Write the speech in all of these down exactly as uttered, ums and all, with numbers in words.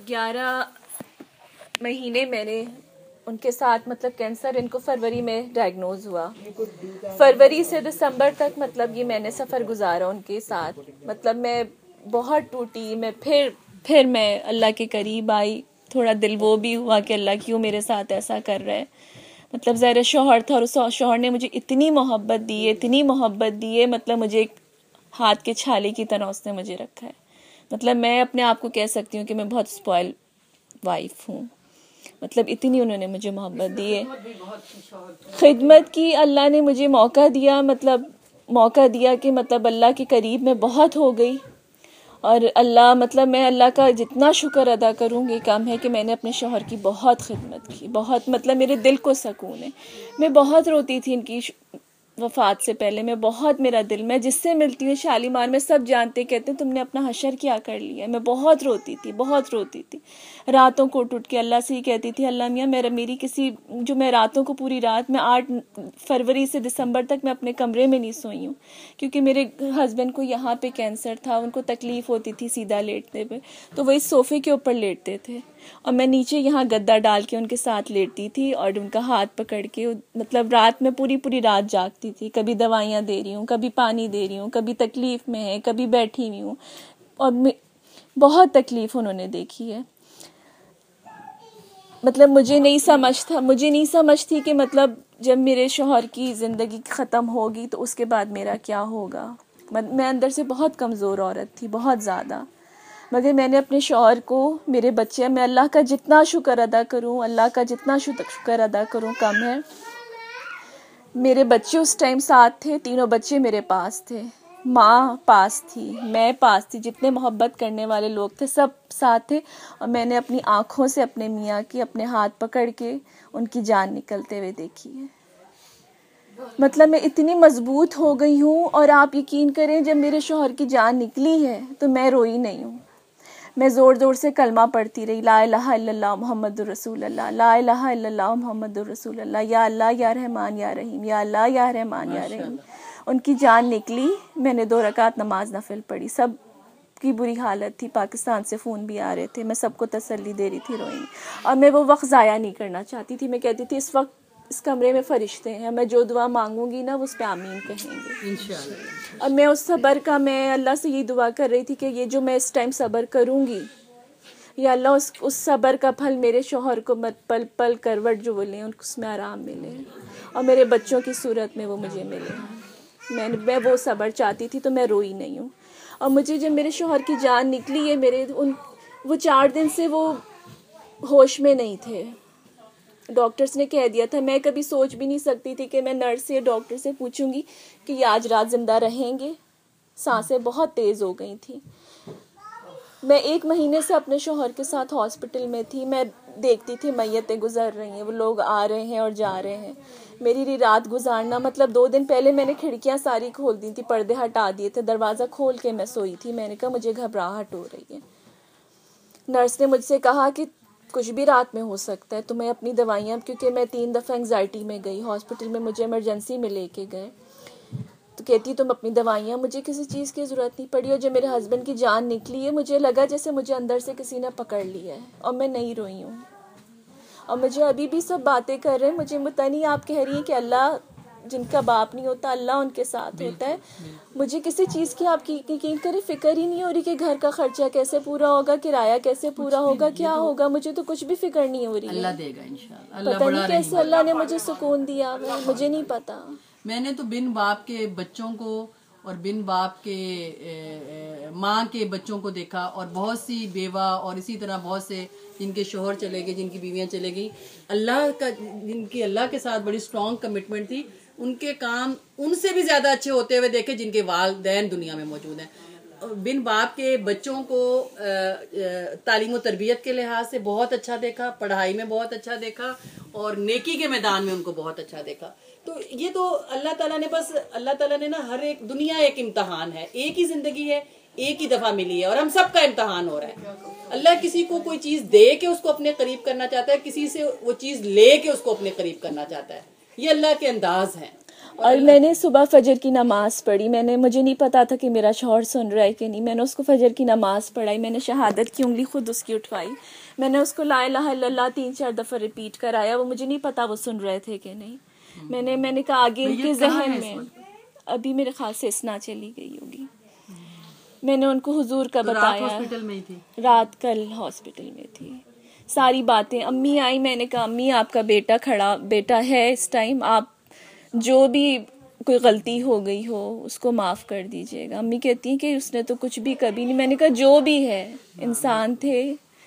ग्यारह महीने मैंने उनके साथ मतलब कैंसर इनको फरवरी में डायग्नोज हुआ। फरवरी से दिसंबर तक मतलब ये मैंने सफ़र गुजारा उनके साथ। मतलब मैं बहुत टूटी, मैं फिर फिर मैं अल्लाह के करीब आई। थोड़ा दिल वो भी हुआ कि अल्लाह क्यों मेरे साथ ऐसा कर रहा है। मतलब ज़रा शौहर था और उस शौहर ने मुझे इतनी मोहब्बत दी है, इतनी मोहब्बत दी है, मतलब मुझे एक हाथ के छाले की तरह उसने मुझे रखा है। मतलब मैं अपने आप को कह सकती हूँ कि मैं बहुत स्पॉइल वाइफ हूँ। मतलब इतनी उन्होंने मुझे मोहब्बत दी है, खिदमत की। अल्लाह ने मुझे मौका दिया, मतलब मौका दिया कि मतलब अल्लाह के करीब मैं बहुत हो गई। और अल्लाह मतलब मैं अल्लाह का जितना शुक्र अदा करूँगी कम है कि मैंने अपने शौहर की बहुत खिदमत की, बहुत मतलब मेरे दिल को सुकून है। मैं बहुत रोती थी इनकी वफ़ात से पहले, मैं बहुत, मेरा दिल, मैं जिससे मिलती हूँ शालीमार में सब जानते, कहते हैं तुमने अपना हशर क्या कर लिया। मैं बहुत रोती थी, बहुत रोती थी। रातों को उठ उठ के अल्लाह से ही कहती थी, अल्लाह मियाँ मेरा मेरी किसी जो मैं रातों को पूरी रात मैं आठ फरवरी से दिसंबर तक मैं अपने कमरे में नहीं सोई हूँ, क्योंकि मेरे हस्बैंड को यहाँ पे कैंसर था, उनको तकलीफ़ होती थी सीधा लेटने पे, तो वही सोफ़े के ऊपर लेटते थे और मैं नीचे यहाँ गद्दा डाल के उनके साथ लेटती थी और उनका हाथ पकड़ के मतलब रात में पूरी पूरी रात जागती थी। कभी दवाइयाँ दे रही हूँ, कभी पानी दे रही हूँ, कभी तकलीफ़ में है, कभी बैठी हुई हूँ, और बहुत तकलीफ़ उन्होंने देखी है। मतलब मुझे नहीं समझ था मुझे नहीं समझ थी कि मतलब जब मेरे शौहर की ज़िंदगी ख़त्म होगी तो उसके बाद मेरा क्या होगा। मैं अंदर से बहुत कमज़ोर औरत थी, बहुत ज़्यादा, मगर मैंने अपने शौहर को, मेरे बच्चे, मैं अल्लाह का जितना शुक्र अदा करूं, अल्लाह का जितना शुक्र अदा करूं कम है। मेरे बच्चे उस टाइम साथ थे, तीनों बच्चे मेरे पास थे, माँ पास थी, मैं पास थी, जितने मोहब्बत करने वाले लोग थे सब साथ थे। और मैंने अपनी आँखों से अपने मियाँ की अपने हाथ पकड़ के उनकी जान निकलते हुए देखी है। मतलब मैं इतनी मजबूत हो गई हूँ, और आप यकीन करें जब मेरे शौहर की जान निकली है तो मैं रोई नहीं हूँ। मैं ज़ोर ज़ोर से कलमा पढ़ती रही, ला इलाहा इल्लल्लाह मुहम्मदुर रसूलुल्लाह, ला इलाहा इल्लल्लाह मुहम्मदुर रसूलुल्लाह, या अल्लाह या रहमान या रहीम, या अल्लाह या रहमान या रहीम। उनकी जान निकली, मैंने दो रकात नमाज नफिल पढ़ी। सब की बुरी हालत थी, पाकिस्तान से फ़ोन भी आ रहे थे, मैं सबको तसल्ली दे रही थी, रोई। और मैं वो वक्त ज़ाया नहीं करना चाहती थी। मैं कहती थी इस वक्त इस कमरे में फरिश्ते हैं, मैं जो दुआ मांगूंगी ना वो उस पे आमीन कहेंगे इंशाअल्लाह। और मैं उस सब्र का, मैं अल्लाह से ये दुआ कर रही थी कि ये जो मैं इस टाइम सब्र करूंगी, या अल्लाह उस उस सब्र का फल मेरे शौहर को मत पल पल करवट जो बोले उसमें आराम मिले, और मेरे बच्चों की सूरत में वो मुझे मिले। मैं मैं वो सब्र चाहती थी, तो मैं रोई नहीं हूँ। और मुझे जब मेरे शौहर की जान निकली है, मेरे उन वो चार दिन से वो होश में नहीं थे। डॉक्टर्स ने कह दिया था, मैं कभी सोच भी नहीं सकती थी कि मैं नर्स या डॉक्टर से पूछूंगी कि ये आज रात जिंदा रहेंगे। सांसें बहुत तेज़ हो गई थी। मैं एक महीने से अपने शौहर के साथ हॉस्पिटल में थी। मैं देखती थी मैयतें गुजर रही हैं, वो लोग आ रहे हैं और जा रहे हैं। मेरी लिए रात गुजारना, मतलब दो दिन पहले मैंने खिड़कियां सारी खोल दी थी, पर्दे हटा दिए थे, दरवाज़ा खोल के मैं सोई थी। मैंने कहा मुझे घबराहट हो रही है। नर्स ने मुझसे कहा कि कुछ भी रात में हो सकता है, तुम्हें अपनी दवाइयाँ, क्योंकि मैं तीन दफ़ा एंग्जाइटी में गई हॉस्पिटल में, मुझे इमरजेंसी में लेके गए, तो कहती तुम अपनी दवाइयाँ, मुझे किसी चीज़ की ज़रूरत नहीं पड़ी। और जब मेरे हस्बैंड की जान निकली है, मुझे लगा जैसे मुझे अंदर से किसी ने पकड़ लिया है, और मैं नहीं रोई हूँ। और मुझे अभी भी सब बातें कर रहे हैं, मुझे पता नहीं, आप कह रही हैं कि अल्लाह जिनका बाप नहीं होता अल्लाह उनके साथ होता है। मुझे किसी चीज़ की आपकी यकीन करें फिक्र ही नहीं हो रही कि घर का खर्चा कैसे पूरा होगा, किराया कैसे पूरा होगा, क्या तो, होगा, मुझे तो कुछ भी फिक्र नहीं हो रही है। अल्लाह देगा इंशाअल्लाह। पता नहीं कैसे अल्लाह ने मुझे सुकून दिया, मुझे नहीं पता। मैंने तो बिन बाप के बच्चों को और बिन बाप के माँ के बच्चों को देखा, और बहुत सी बेवा और इसी तरह बहुत से जिनके शोहर चले गए, जिनकी बीवियां चले गई, अल्लाह का जिनकी अल्लाह के साथ बड़ी स्ट्रॉन्ग कमिटमेंट थी, उनके काम उनसे भी ज़्यादा अच्छे होते हुए देखे जिनके वालिदैन दुनिया में मौजूद हैं। बिन बाप के बच्चों को तालीम और तरबियत के लिहाज से बहुत अच्छा देखा, पढ़ाई में बहुत अच्छा देखा, और नेकी के मैदान में उनको बहुत अच्छा देखा। तो ये तो अल्लाह ताला ने बस अल्लाह ताला ने ना हर एक, दुनिया एक इम्तहान है, एक ही जिंदगी है, एक ही दफा मिली है, और हम सब का इम्तहान हो रहा है। अल्लाह किसी को कोई चीज दे के उसको अपने करीब करना चाहता है, किसी से वो चीज ले के उसको अपने करीब करना चाहता है। ये अल्लाह के अंदाज है। और मैंने सुबह फजर की नमाज़ पढ़ी। मैंने मुझे नहीं पता था कि मेरा शौहर सुन रहा है कि नहीं। मैंने उसको फजर की नमाज़ पढ़ाई, मैंने शहादत की उंगली खुद उसकी उठवाई, मैंने उसको ला इलाहा इल्लल्लाह तीन चार दफ़ा रिपीट कराया। वो मुझे नहीं पता वो सुन रहे थे कि नहीं। मैंने मैंने कहा आगे इनके जहन में, अभी मेरे ख्याल से इसना चली गई होगी। मैंने उनको हुजूर का तो बताया। रात हॉस्पिटल में ही थी? रात कल हॉस्पिटल में थी। सारी बातें, अम्मी आई, मैंने कहा अम्मी आपका बेटा खड़ा बेटा है इस टाइम, आप जो भी कोई गलती हो गई हो उसको माफ़ कर दीजिएगा। अम्मी कहती हैं कि उसने तो कुछ भी कभी नहीं। मैंने कहा जो भी है इंसान थे,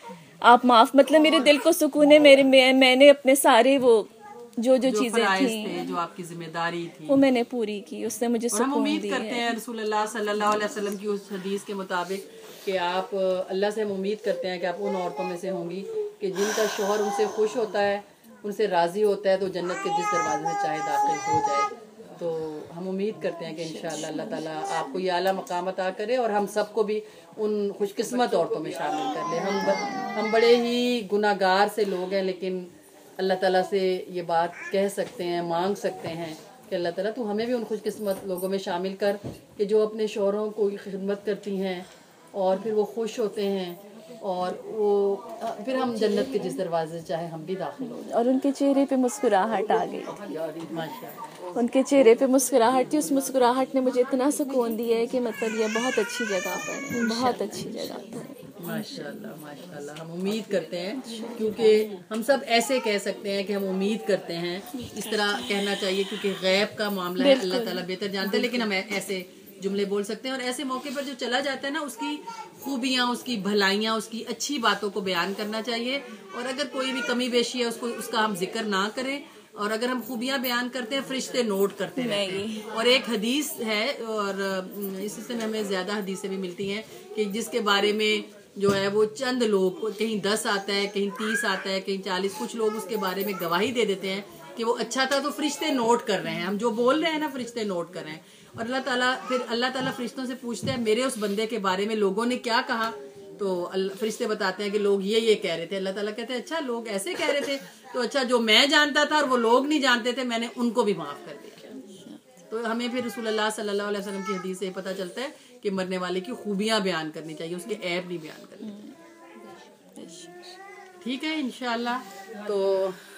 आप माफ़, मतलब मेरे दिल को सुकून है। मेरे मैं, मैंने अपने सारे वो जो जो, जो चीजें थी, जो आपकी जिम्मेदारी थी, वो मैंने पूरी की। उसने मुझे सुकून दिया। हम उम्मीद करते हैं रसूलुल्लाह सल्लल्लाहु अलैहि वसल्लम की उस हदीस के मुताबिक कि आप, अल्लाह से हम उम्मीद करते हैं कि आप उन औरतों में से होंगी कि जिनका शौहर उनसे खुश होता है, उनसे राज़ी होता है, तो जन्नत के जिस दरवाजे से चाहे दाखिल हो जाए। तो हम उम्मीद करते हैं कि इंशाअल्लाह अल्लाह ताला आपको ये आला मकाम अता करे और हम सबको भी उन खुशकिस्मत औरतों में शामिल कर ले। हम हम बड़े ही गुनाहगार से लोग हैं, लेकिन अल्लाह ताला से ये बात कह सकते हैं, मांग सकते हैं कि अल्लाह ताला तू हमें भी उन खुशकिस्मत लोगों में शामिल कर कि जो अपने शौहरों को खिदमत करती हैं और फिर वो खुश होते हैं और वो फिर हम जन्नत के जिस दरवाजे से चाहे हम भी दाखिल हो जाए। और उनके चेहरे पे मुस्कुराहट आ गई थी, माशाअल्लाह। उनके चेहरे पे मुस्कुराहट थी। उस मुस्कुराहट ने मुझे इतना सुकून दिया है कि मतलब ये बहुत अच्छी जगह पर है, बहुत अच्छी जगह पर है। माशाल्लाह माशाल्लाह। हम उम्मीद करते हैं, क्योंकि हम सब ऐसे कह सकते हैं कि हम उम्मीद करते हैं, इस तरह कहना चाहिए क्योंकि गैब का मामला है, अल्लाह ताला बेहतर जानते हैं, लेकिन हम ऐसे जुमले बोल सकते हैं। और ऐसे मौके पर जो चला जाता है ना, उसकी खूबियाँ, उसकी भलाइयाँ, उसकी अच्छी बातों को बयान करना चाहिए। और अगर कोई भी कमी बेशी है उसको उसका हम जिक्र ना करें। और अगर हम खूबियाँ बयान करते हैं, फरिश्ते नोट करते रहते हैं। और एक हदीस है, और इसी से हमें ज्यादा हदीसें भी मिलती हैं कि जिसके बारे में जो है वो चंद लोग, कहीं दस आता है, कहीं तीस आता है, कहीं चालीस, कुछ लोग उसके बारे में गवाही दे देते हैं कि वो अच्छा था, तो फरिश्ते नोट कर रहे हैं। हम जो बोल रहे हैं ना, फरिश्ते नोट कर रहे हैं। और अल्लाह ताला फिर अल्लाह ताला फरिश्तों से पूछते हैं मेरे उस बंदे के बारे में लोगों ने क्या कहा। तो फरिश्ते बताते हैं कि लोग ये ये कह रहे थे। अल्लाह ताला कहते हैं अच्छा लोग ऐसे कह रहे थे, तो अच्छा जो मैं जानता था और वो लोग नहीं जानते थे, मैंने उनको भी माफ कर दिया। तो हमें फिर रसूलुल्लाह सल्लल्लाहु अलैहि वसल्लम की हदीस से पता चलता है कि मरने वाले की खूबियां बयान करनी चाहिए, उसके ऐब नहीं बयान करनी चाहिए। ठीक है इंशाअल्लाह। तो